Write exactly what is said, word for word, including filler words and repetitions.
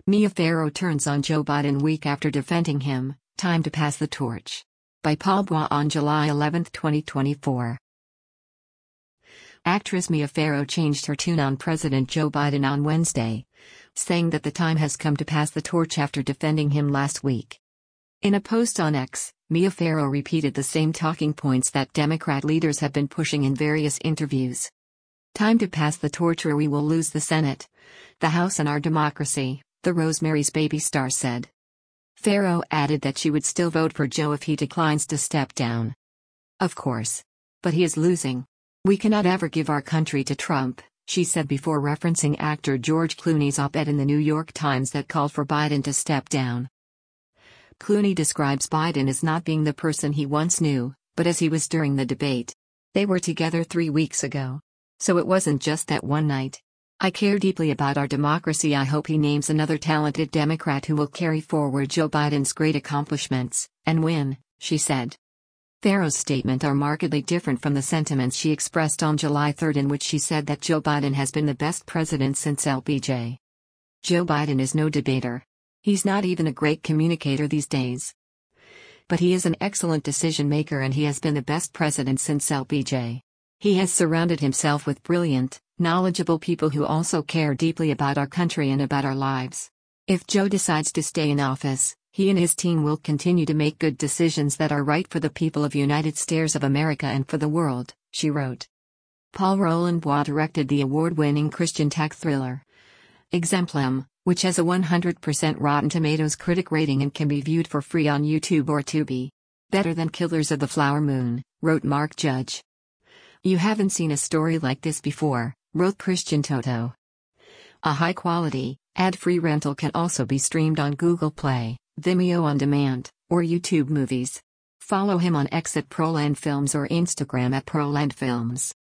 Mia Farrow turns on Joe Biden week after defending him, time to pass the torch. By Paul Bois on July eleventh twenty twenty-four. Actress Mia Farrow changed her tune on President Joe Biden on Wednesday, saying that the time has come to pass the torch after defending him last week. In a post on X, Mia Farrow repeated the same talking points that Democrat leaders have been pushing in various interviews. Time to pass the torch or we will lose the Senate, the House and our democracy, the Rosemary's Baby star said. Farrow added that she would still vote for Joe if he declines to step down. Of course. But he is losing. We cannot ever give our country to Trump, she said before referencing actor George Clooney's op-ed in the New York Times that called for Biden to step down. Clooney describes Biden as not being the person he once knew, but as he was during the debate. They were together three weeks ago. So it wasn't just that one night. I care deeply about our democracy. I hope he names another talented Democrat who will carry forward Joe Biden's great accomplishments, and win, she said. Farrow's statements are markedly different from the sentiments she expressed on July third, in which she said that Joe Biden has been the best president since L B J. Joe Biden is no debater. He's not even a great communicator these days. But he is an excellent decision maker and he has been the best president since L B J. He has surrounded himself with brilliant, knowledgeable people who also care deeply about our country and about our lives. If Joe decides to stay in office, he and his team will continue to make good decisions that are right for the people of United States of America and for the world, she wrote. Paul Roland Bois directed the award-winning Christian tech thriller Exemplum, which has a one hundred percent Rotten Tomatoes critic rating and can be viewed for free on YouTube or Tubi. Better than Killers of the Flower Moon, wrote Mark Judge. You haven't seen a story like this before, wrote Christian Toto. A high-quality, ad-free rental can also be streamed on Google Play, Vimeo On Demand, or YouTube Movies. Follow him on X at Proland Films or Instagram at Proland Films.